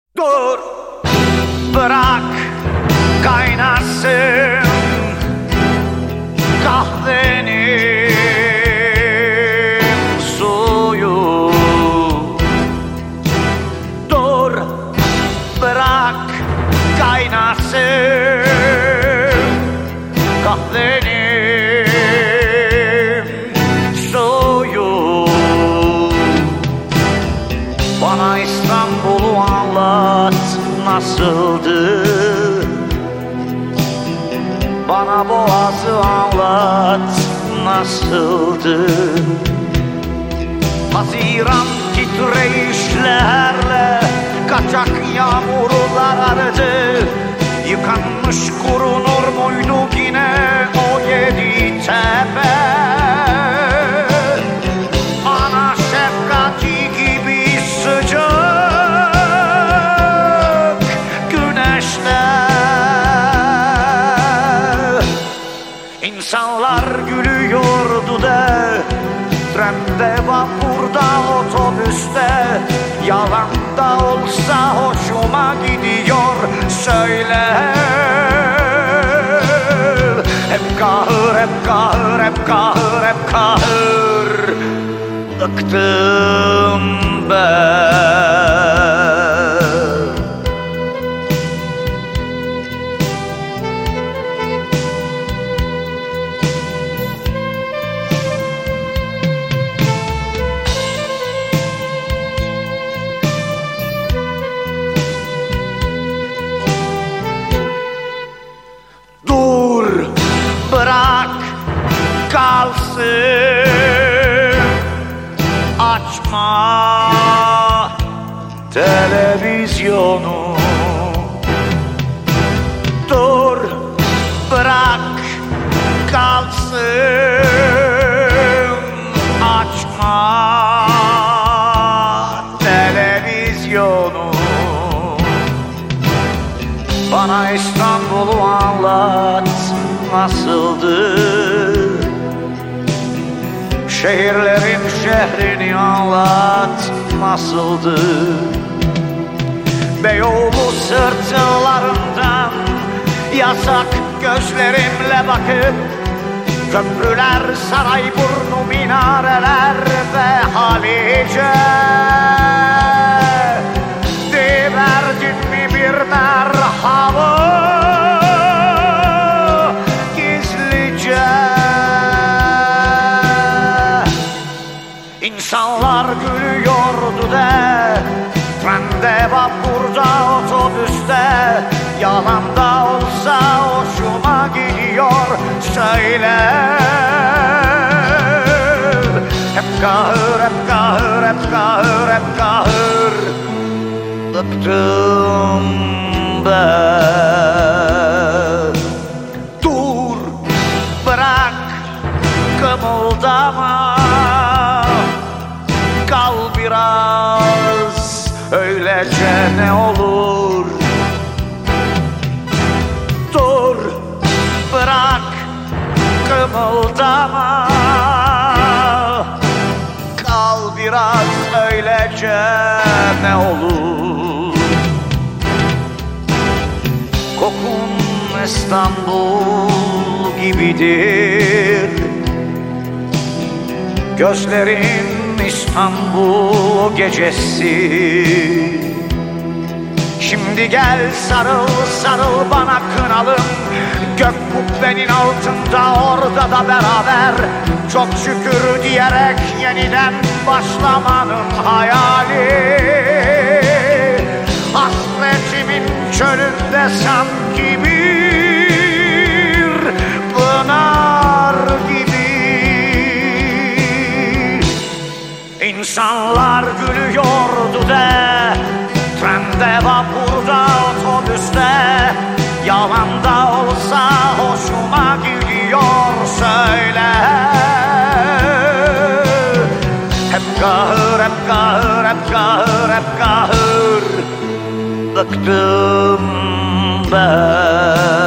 Dur, bırak kaynasın kahvenin suyu. Dur, bırak kaynasın kahvenin suyu. Bana İstanbul'u anlat, nasıldı? Bana Boğaz'ı anlat, nasıldı? Haziran titreyişlerle kaçak yağmurlar aradı. Yıkanmış kurunur muydu yine o yedi tepe? Ana şefkati gibi sıcak güneşte İnsanlar gülüyordu de, trende, vapurda, otobüste. Yalan da olsa hoşuma gidiyor, söyle. Hep kahır, hep kahır, hep kahır, hep kahır. Bıktım ben. Bırak kalsın, açma televizyonu. Dur, bırak kalsın, açma televizyonu. Bana İstanbul'u anlat, nasıldı? Şehirlerin şehrini anlat, nasıldı? Beyoğlu sırtlarından yasak gözlerimle bakıp köprüler, Sarayburnu, minareler ve Halice. Verdin mi bir merhaba gizlice? İnsanlar gülüyordu de, trende, vapurda, otobüste. Yalan da olsa hoşuma gidiyor, söyle. Hep kahır, hep kahır, hep kahır, hep kahır. Bıktım ben. Dur, bırak kımıldama, kal biraz öylece ne olur. Dur, bırak kımıldama, kal biraz öylece ne olur. Kokun İstanbul gibidir, gözlerin İstanbul gecesi. Şimdi gel sarıl sarıl bana kınalım, gök kubbenin altında orada da beraber. Çok şükür diyerek yeniden başlamanın hayali. Hasretimin çölünde sanki bir pınar gibi. İnsanlar gülüyordu de, trende, vapurda, otobüste. Yalan da olsa hoşuma gidiyor, söyle. Hep kahır, hep kahır, hep kahır, hep kahır. Bıktım ben.